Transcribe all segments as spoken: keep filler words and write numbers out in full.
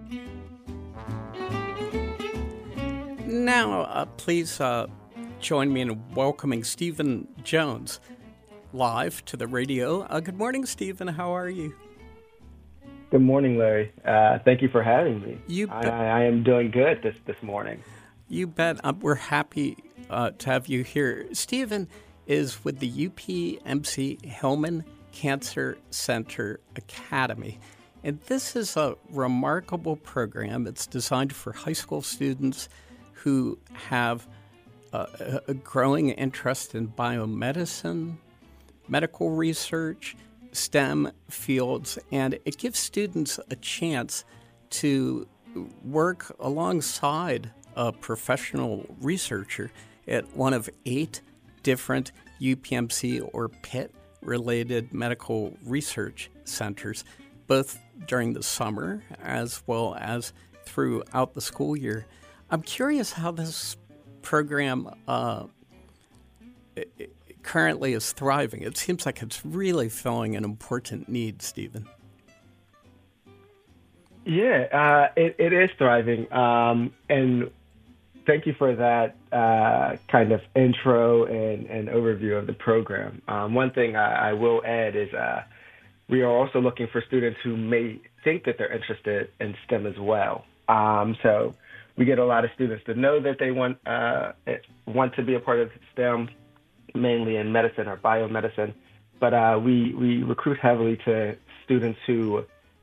Now, uh, please uh, join me in welcoming Stephen Jones live to the radio. Uh, good morning, Stephen. How are you? Good morning, Larry. Uh, thank you for having me. You I, bet. I am doing good this, this morning. You bet. Uh, we're happy uh, to have you here. Stephen is with the U P M C Hillman Cancer Center Academy. And this is a remarkable program. It's designed for high school students who have a, a growing interest in biomedicine, medical research, STEM fields, and it gives students a chance to work alongside a professional researcher at one of eight different U P M C or Pitt-related medical research centers, both during the summer as well as throughout the school year. I'm curious how this program uh, currently is thriving. It seems like it's really filling an important need, Stephen. Yeah, uh, it, it is thriving. Um, and thank you for that uh, kind of intro and, and overview of the program. Um, one thing I, I will add is uh, we are also looking for students who may think that they're interested in STEM as well. Um, so we get a lot of students that know that they want uh, want to be a part of STEM, mainly in medicine or biomedicine. But uh, we, we recruit heavily to students who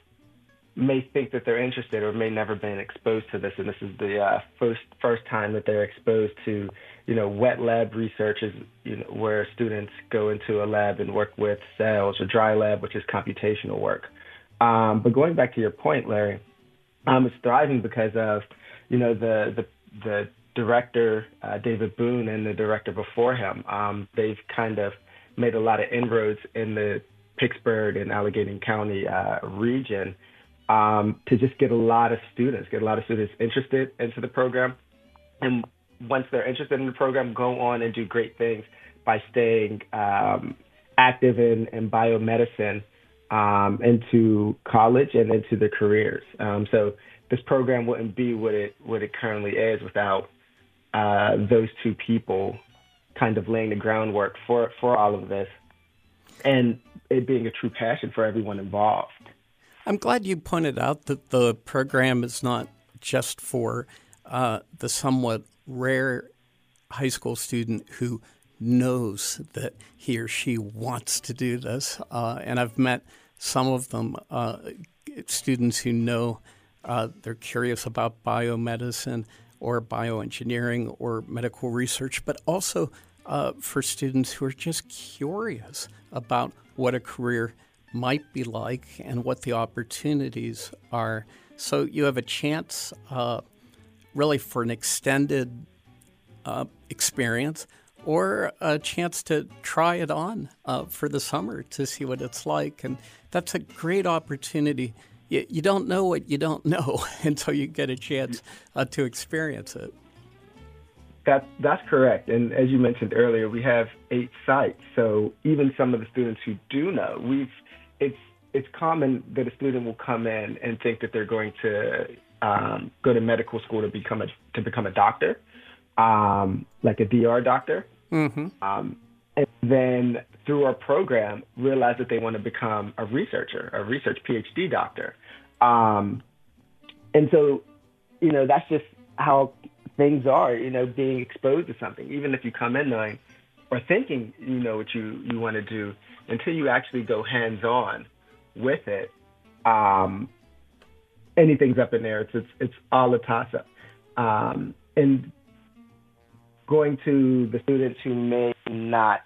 may think that they're interested or may never been exposed to this. And this is the uh, first first time that they're exposed to, you know, wet lab research, is, you know, where students go into a lab and work with cells, or dry lab, which is computational work. Um, but going back to your point, Larry, um, it's thriving because of, you know, the the, the director, uh, David Boone, and the director before him. Um, they've kind of made a lot of inroads in the Pittsburgh and Allegheny County uh, region um, to just get a lot of students, get a lot of students interested into the program. And once they're interested in the program, go on and do great things by staying um, active in, in biomedicine um, into college and into their careers. Um, so this program wouldn't be what it what it currently is without uh, those two people kind of laying the groundwork for, for all of this, and it being a true passion for everyone involved. I'm glad you pointed out that the program is not just for uh, the somewhat rare high school student who knows that he or she wants to do this. Uh, and I've met some of them, uh, students who know uh, they're curious about biomedicine or bioengineering or medical research, but also uh, for students who are just curious about what a career might be like and what the opportunities are. So you have a chance uh, really for an extended uh, experience, or a chance to try it on uh, for the summer to see what it's like. And that's a great opportunity. You, you don't know what you don't know until you get a chance uh, to experience it. That, that's correct. And as you mentioned earlier, we have eight sites. So even some of the students who do know, we've it's it's common that a student will come in and think that they're going to um, go to medical school to become a to become a doctor, um, like a D R doctor. Mm-hmm. Um, and then through our program, realize that they want to become a researcher, a research P H D doctor. Um, and so, you know, that's just how things are, you know, being exposed to something. Even if you come in knowing or thinking you know what you, you want to do, until you actually go hands-on with it, um, anything's up in there. It's, it's, it's all a toss-up. Um, and going to the students who may not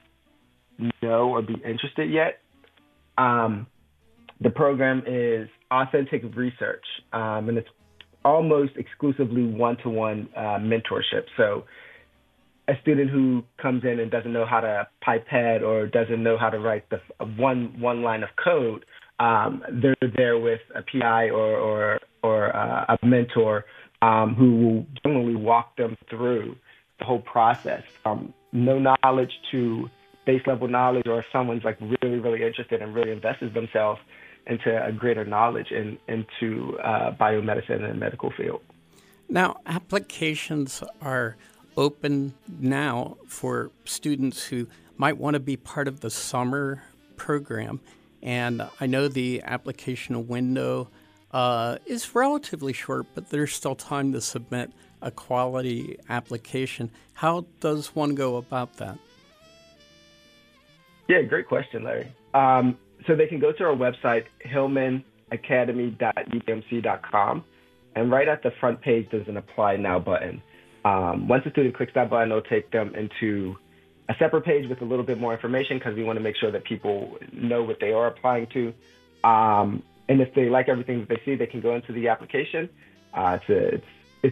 know or be interested yet, um, the program is authentic research, um, and it's almost exclusively one-to-one uh, mentorship. So a student who comes in and doesn't know how to pipette or doesn't know how to write the one one line of code, um, they're there with a P I or or, or uh, a mentor um, who will generally walk them through the whole process, from no knowledge to base level knowledge, or if someone's like really, really interested and really invested themselves into a greater knowledge in, into uh, biomedicine and the medical field. Now, applications are open now for students who might want to be part of the summer program. And I know the application window uh, is relatively short, but there's still time to submit a quality application. How does one go about that? Yeah, great question, Larry. Um, so they can go to our website, hillman academy dot u p m c dot com, and right at the front page, there's an Apply Now button. Um, once a student clicks that button, it'll take them into a separate page with a little bit more information because we want to make sure that people know what they are applying to. Um, and if they like everything that they see, they can go into the application. Uh, it's a, it's, it's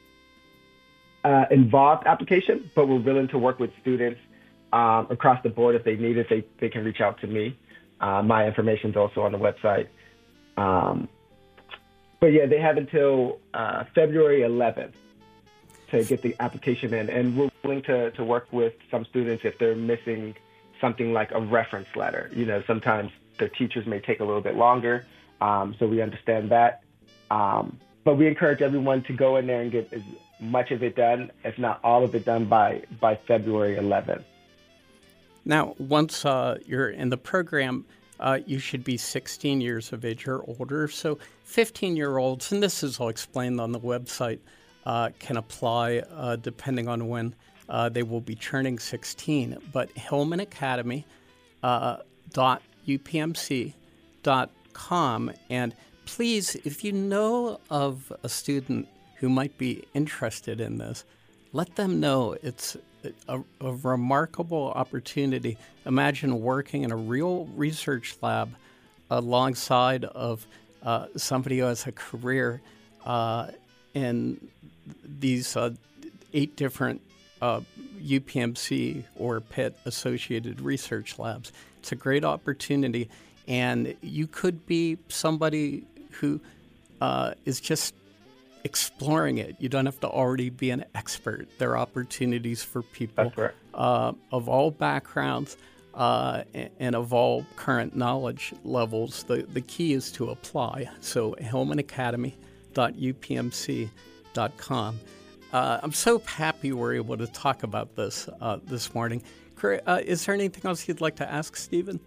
uh, involved application, but we're willing to work with students um, across the board. If they need it, they, they can reach out to me. Uh, my information is also on the website. Um, but yeah, they have until uh, February eleventh to get the application in. And we're willing to, to work with some students if they're missing something like a reference letter. You know, sometimes the teachers may take a little bit longer, um, so we understand that. Um, but we encourage everyone to go in there and get as much of it done, if not all of it done, by, by February eleventh. Now, once uh, you're in the program, uh, you should be sixteen years of age or older. So fifteen-year-olds, and this is all explained on the website, uh, can apply uh, depending on when uh, they will be turning sixteen. But Hillman Academy uh, dot U P M C dot com. And please, if you know of a student who might be interested in this, let them know. It's a, a remarkable opportunity. Imagine working in a real research lab alongside of uh, somebody who has a career uh, in these uh, eight different uh, U P M C or Pitt associated research labs. It's a great opportunity, and you could be somebody who uh, is just exploring it. You don't have to already be an expert. There are opportunities for people uh, of all backgrounds uh, and of all current knowledge levels. The, the key is to apply. So hillman academy dot U P M C dot com. Uh, I'm so happy we're able to talk about this uh, this morning. Uh, is there anything else you'd like to ask, Stephen?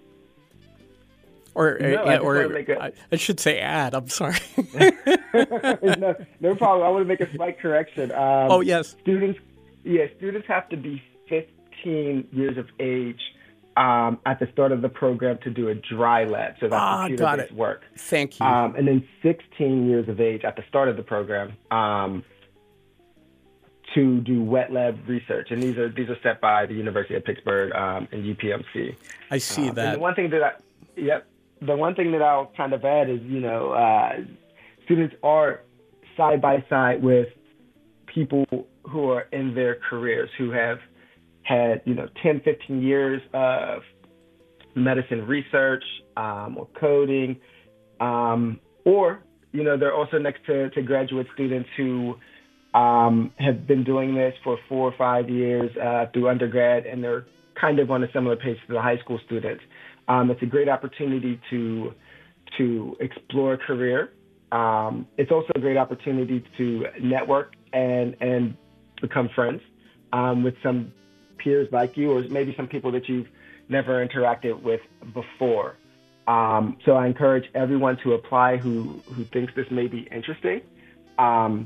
Or, no, uh, I, or a... I, I should say add. I'm sorry. no, no problem. I want to make a slight correction. Um, oh, yes. Students, yeah, students have to be fifteen years of age um, at the start of the program to do a dry lab. So that's ah, computer-based work. Thank you. Um, and then sixteen years of age at the start of the program um, to do wet lab research. And these are these are set by the University of Pittsburgh um, and U P M C. I see um, that. And the one thing that I, yep. The one thing that I'll kind of add is, you know, uh, students are side by side with people who are in their careers, who have had, you know, ten, fifteen years of medicine research um, or coding, um, or, you know, they're also next to, to graduate students who um, have been doing this for four or five years uh, through undergrad, and they're kind of on a similar pace to the high school students. Um, it's a great opportunity to to explore a career. Um, it's also a great opportunity to network and and become friends um, with some peers like you, or maybe some people that you've never interacted with before. Um, so I encourage everyone to apply who who thinks this may be interesting. Um,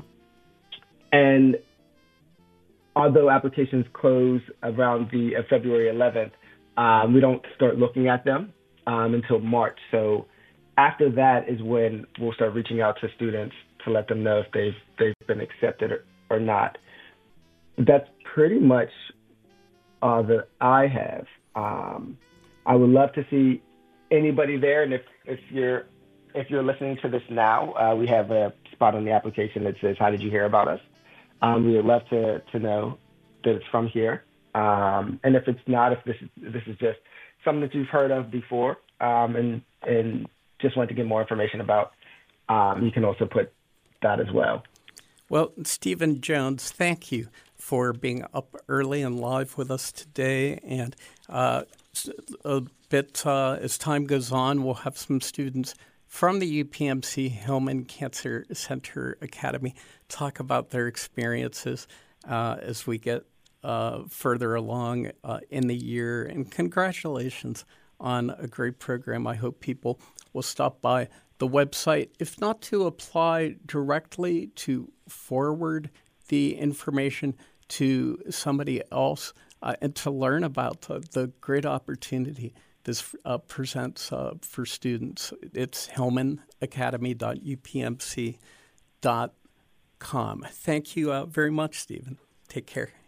and although applications close around the uh, February eleventh. Um, we don't start looking at them um, until March. So after that is when we'll start reaching out to students to let them know if they've they've been accepted or, or not. That's pretty much all that I have. Um, I would love to see anybody there, and if, if you're if you're listening to this now, uh, we have a spot on the application that says, "How did you hear about us?" Um, we would love to to know that it's from here. Um, and if it's not, if this is, this is just something that you've heard of before um, and and just want to get more information about, um, you can also put that as well. Well, Stephen Jones, thank you for being up early and live with us today, and uh, a bit uh, as time goes on, we'll have some students from the U P M C Hillman Cancer Center Academy talk about their experiences uh, as we get uh, further along uh, in the year. And congratulations on a great program. I hope people will stop by the website, if not to apply directly, to forward the information to somebody else uh, and to learn about the, the great opportunity this uh, presents uh, for students. It's hillman academy dot u p m c dot com. Thank you uh, very much, Stephen. Take care.